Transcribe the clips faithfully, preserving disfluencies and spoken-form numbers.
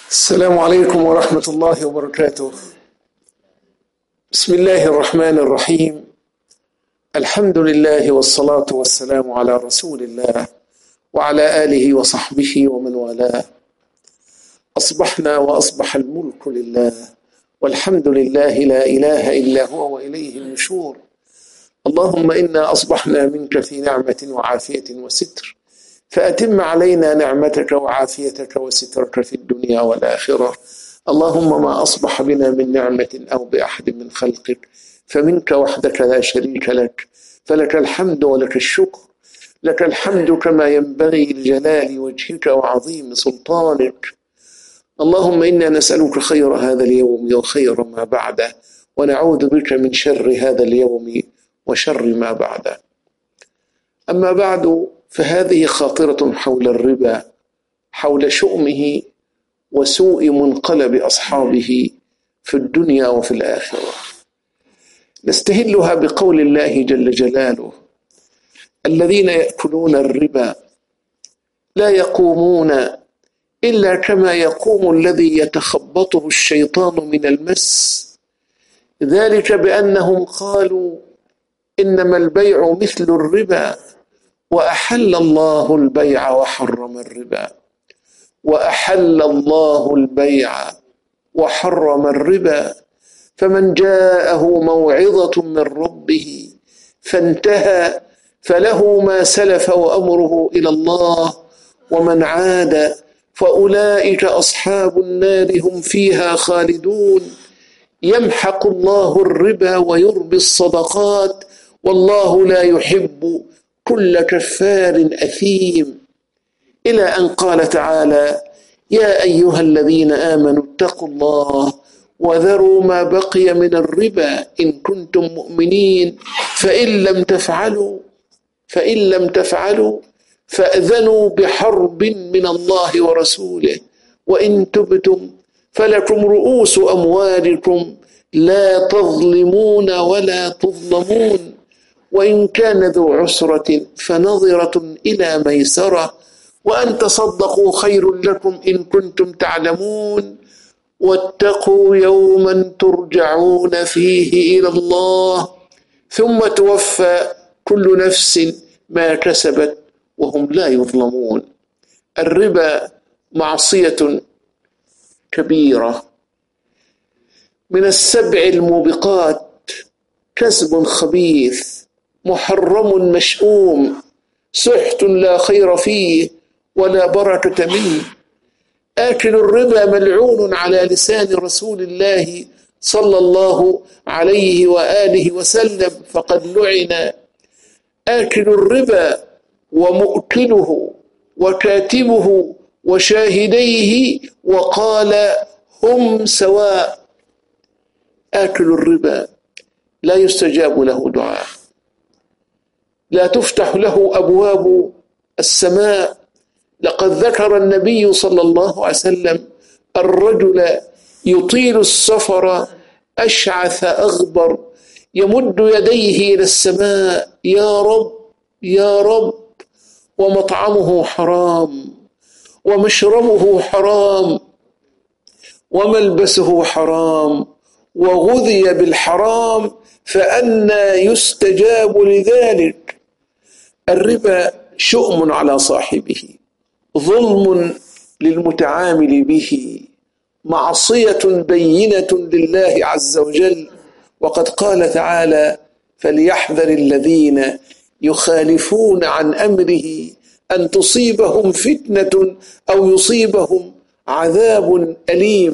السلام عليكم ورحمة الله وبركاته. بسم الله الرحمن الرحيم. الحمد لله والصلاة والسلام على رسول الله وعلى آله وصحبه ومن والاه. أصبحنا وأصبح الملك لله والحمد لله لا إله إلا هو وإليه النشور. اللهم إنا أصبحنا منك في نعمة وعافية وستر، فأتم علينا نعمتك وعافيتك وسترك في الدنيا والآخرة. اللهم ما أصبح بنا من نعمة أو بأحد من خلقك فمنك وحدك لا شريك لك، فلك الحمد ولك الشكر. لك الحمد كما ينبغي لجلال وجهك وعظيم سلطانك. اللهم إنا نسألك خير هذا اليوم وخير ما بعده، ونعوذ بك من شر هذا اليوم وشر ما بعده. أما بعد، فهذه خاطرة حول الربا، حول شؤمه وسوء منقلب أصحابه في الدنيا وفي الآخرة. نستهلها بقول الله جل جلاله: الذين يأكلون الربا لا يقومون إلا كما يقوم الذي يتخبطه الشيطان من المس، ذلك بأنهم قالوا إنما البيع مثل الربا وأحل الله البيع وحرم الربا. وأحل الله البيع وحرم الربا، فمن جاءه موعظة من ربه فانتهى فله ما سلف وأمره إلى الله، ومن عاد فأولئك أصحاب النار هم فيها خالدون. يمحق الله الربا ويربي الصدقات، والله لا يحب كل كفار أثيم. إلى أن قال تعالى: يا أيها الذين آمنوا اتقوا الله وذروا ما بقي من الربا إن كنتم مؤمنين، فإن لم تفعلوا فإن لم تفعلوا فأذنوا بحرب من الله ورسوله، وإن تبتم فلكم رؤوس أموالكم لا تظلمون ولا تظلمون، وإن كان ذو عسرة فنظرة إلى ميسرة، وأن تصدقوا خير لكم إن كنتم تعلمون، واتقوا يوما ترجعون فيه إلى الله ثم توفى كل نفس ما كسبت وهم لا يظلمون. الربا معصية كبيرة من السبع الموبقات، كسب خبيث محرم مشؤوم، سحت لا خير فيه ولا بركة منه. آكل الربا ملعون على لسان رسول الله صلى الله عليه وآله وسلم، فقد لعن آكل الربا ومؤكله وكاتبه وشاهديه، وقال هم سواء. آكل الربا لا يستجاب له دعاء، لا تفتح له أبواب السماء. لقد ذكر النبي صلى الله عليه وسلم الرجل يطيل السفر أشعث أغبر يمد يديه إلى السماء: يا رب يا رب، ومطعمه حرام ومشربه حرام وملبسه حرام وغذي بالحرام، فأنى يستجاب لذلك. الربا شؤم على صاحبه، ظلم للمتعامل به، معصية بينة لله عز وجل. وقد قال تعالى: فليحذر الذين يخالفون عن أمره أن تصيبهم فتنة أو يصيبهم عذاب أليم.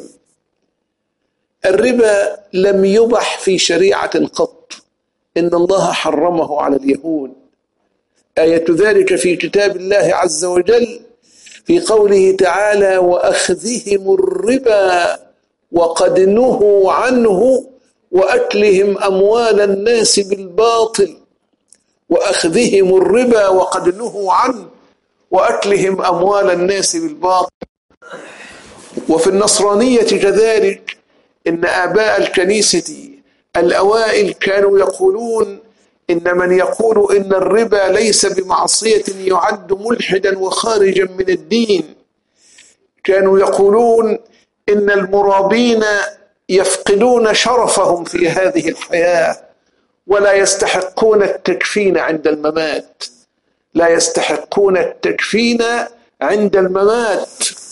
الربا لم يبح في شريعة قط، إن الله حرمه على اليهود. آية ذلك في كتاب الله عز وجل في قوله تعالى: وأخذهم الربا وقد نهوا عنه وأكلهم أموال الناس بالباطل. وأخذهم الربا وقد نهوا عنه وأكلهم أموال الناس بالباطل. وفي النصرانية كذلك، إن آباء الكنيسة الأوائل كانوا يقولون إن من يقول إن الربا ليس بمعصية يعد ملحدا وخارجا من الدين. كانوا يقولون إن المرابين يفقدون شرفهم في هذه الحياة ولا يستحقون التكفين عند الممات، لا يستحقون التكفين عند الممات.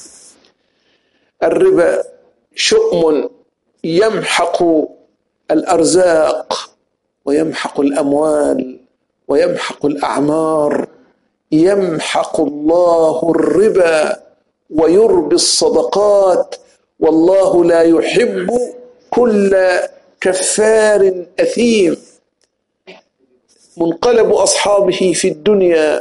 الربا شؤم يمحق الأرزاق ويمحق الأموال ويمحق الأعمار. يمحق الله الربا ويربي الصدقات، والله لا يحب كل كفار أثيم. منقلب أصحابه في الدنيا.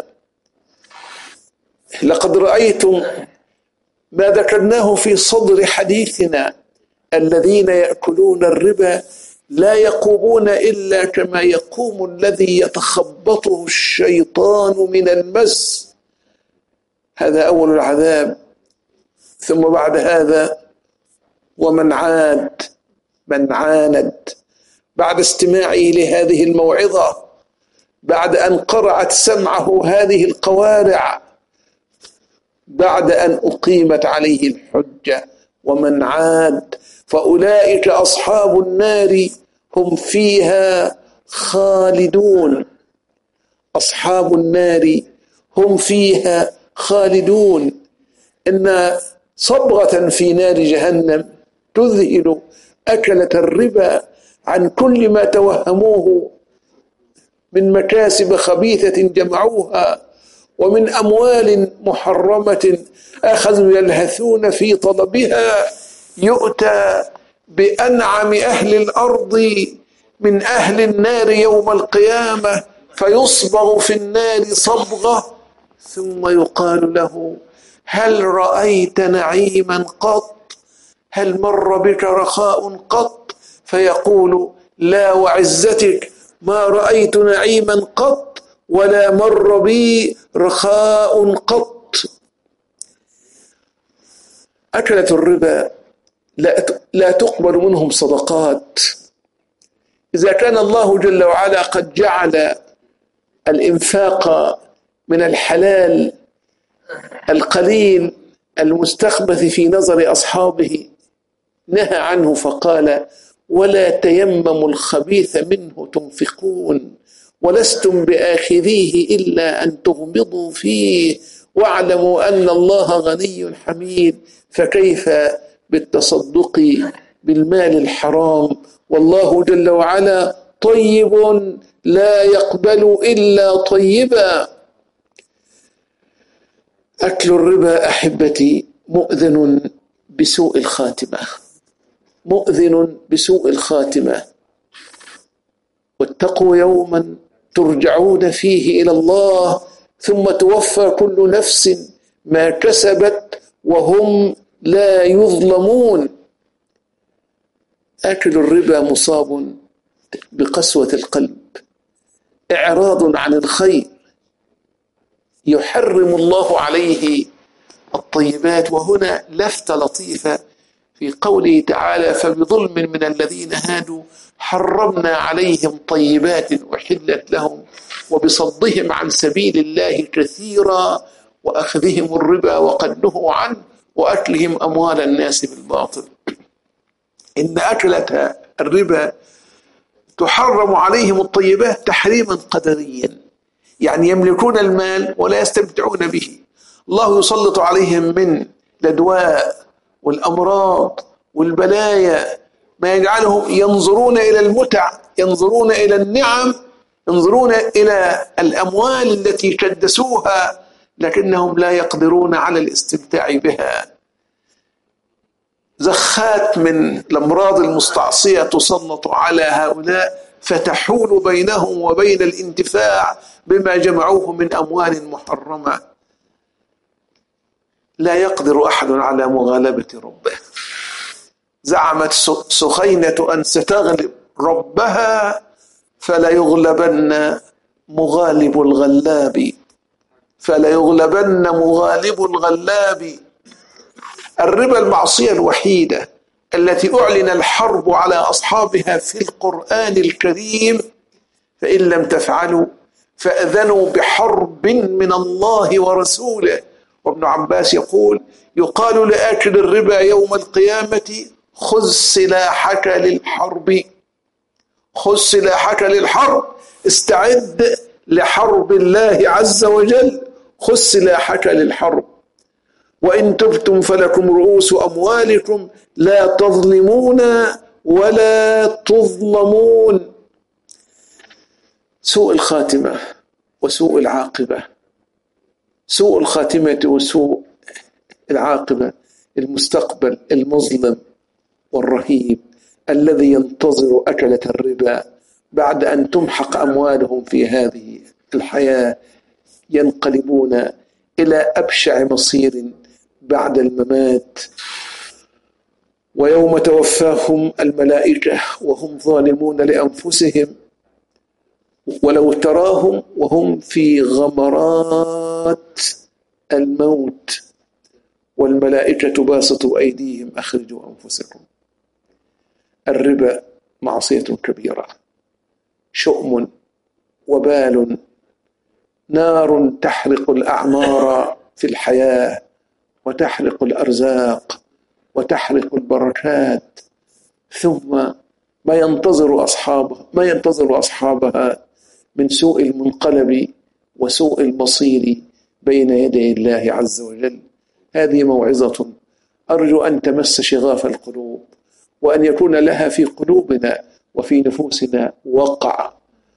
لقد رأيتم ما ذكرناه في صدر حديثنا: الذين يأكلون الربا لا يقومون إلا كما يقوم الذي يتخبطه الشيطان من المس. هذا أول العذاب. ثم بعد هذا ومن عاد، من عاند بعد استماعه لهذه الموعظة، بعد أن قرعت سمعه هذه القوارع، بعد أن أقيمت عليه الحجة، ومن عاد فأولئك أصحاب النار هم فيها خالدون. أصحاب النار هم فيها خالدون. إن صبغة في نار جهنم تذهل أكلة الربا عن كل ما توهموه من مكاسب خبيثة جمعوها، ومن أموال محرمة أخذوا يلهثون في طلبها. يؤتى بأنعم أهل الأرض من أهل النار يوم القيامة فيصبغ في النار صبغة، ثم يقال له: هل رأيت نعيما قط؟ هل مر بك رخاء قط؟ فيقول: لا وعزتك ما رأيت نعيما قط ولا مر بي رخاء قط. أكلة الربا لا تقبل منهم صدقات. إذا كان الله جل وعلا قد جعل الإنفاق من الحلال القليل المستخبث في نظر أصحابه، نهى عنه فقال: ولا تيمموا الخبيث منه تنفقون ولستم بآخذيه إلا أن تغمضوا فيه واعلموا أن الله غني حميد. فكيف بالتصدق بالمال الحرام؟ والله جل وعلا طيب لا يقبل إلا طيبا. أكل الربا أحبتي مؤذن بسوء الخاتمة، مؤذن بسوء الخاتمة. واتقوا يوما ترجعون فيه إلى الله ثم توفى كل نفس ما كسبت وهم لا يظلمون. أكل الربا مصاب بقسوة القلب، إعراض عن الخير، يحرم الله عليه الطيبات. وهنا لفتة لطيفة في قوله تعالى: فبظلم من الذين هادوا حرمنا عليهم طيبات أحلت لهم وبصدهم عن سبيل الله كثيرا وأخذهم الربا وقد نهوا عنه وأكلهم أموال الناس بالباطل. إن أكلة الربا تحرم عليهم الطيبات تحريما قدريا، يعني يملكون المال ولا يستمتعون به. الله يسلط عليهم من الأدواء والأمراض والبلايا ما يجعلهم ينظرون إلى المتع، ينظرون إلى النعم، ينظرون إلى الأموال التي كدسوها، لكنهم لا يقدرون على الاستمتاع بها. زخات من الأمراض المستعصية تسلط على هؤلاء فتحول بينهم وبين الانتفاع بما جمعوه من أموال محرمة. لا يقدر أحد على مغالبة ربه. زعمت سخينة أن ستغلب ربها فلا يغلبن مغالب الغلاب، فلا يغلبن مغالب الغلاب. الربا المعصية الوحيدة التي أعلن الحرب على أصحابها في القرآن الكريم، فإن لم تفعلوا فأذنوا بحرب من الله ورسوله وابن عباس يقول يقال لآكل الربا يوم القيامة خذ سلاحك للحرب، خذ سلاحك للحرب، استعد لحرب الله عز وجل، خذ سلاحك للحرب. وإن تبتم فلكم رؤوس أموالكم لا تظلمون ولا تظلمون. سوء الخاتمة وسوء العاقبة، سوء الخاتمة وسوء العاقبة، المستقبل المظلم والرهيب الذي ينتظر أكلة الربا بعد أن تمحق أموالهم في هذه الحياة، ينقلبون إلى أبشع مصير بعد الممات. ويوم توفاهم الملائكة وهم ظالمون لأنفسهم، ولو تراهم وهم في غمرات الموت والملائكة باسطوا أيديهم أخرجوا أنفسكم. الربا معصية كبيرة، شؤم وبال، نار تحرق الأعمار في الحياة وتحرق الأرزاق وتحرق البركات، ثم ما ينتظر أصحابها ما ينتظر أصحابها من سوء المنقلب وسوء المصير بين يدي الله عز وجل. هذه موعظة أرجو أن تمس شغاف القلوب، وأن يكون لها في قلوبنا وفي نفوسنا وقع.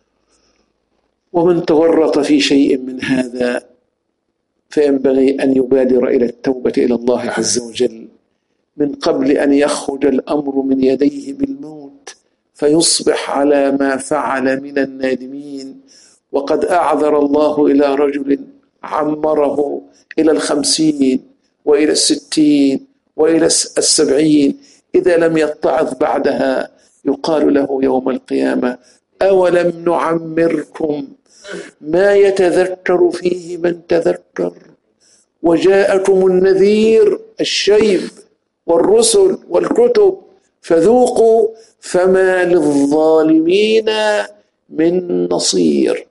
ومن تورط في شيء من هذا فينبغي أن يبادر إلى التوبة إلى الله عز وجل من قبل أن يخرج الأمر من يديه بالموت فيصبح على ما فعل من النادمين. وقد أعذر الله إلى رجل عمره إلى الخمسين وإلى الستين وإلى السبعين، إذا لم يتعظ بعدها يقال له يوم القيامة أولم نعمركم ما يتذكر فيه من تذكر وجاءكم النذير الشيب والرسل والكتب فذوقوا فما للظالمين من نصير.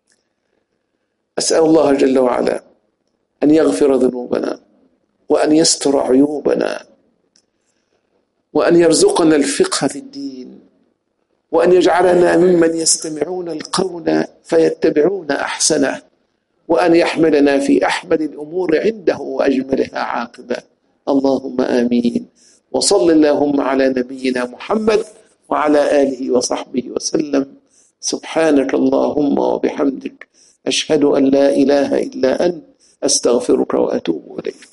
أسأل الله جل وعلا أن يغفر ذنوبنا وأن يستر عيوبنا وأن يرزقنا الفقه في الدين، وأن يجعلنا ممن يستمعون القول فيتبعون أحسنه، وأن يحملنا في أحمد الأمور عنده وأجملها عاقبة. اللهم آمين. وصل اللهم على نبينا محمد وعلى آله وصحبه وسلم. سبحانك اللهم وبحمدك أشهد أن لا إله إلا أنت أستغفرك وأتوب إليك.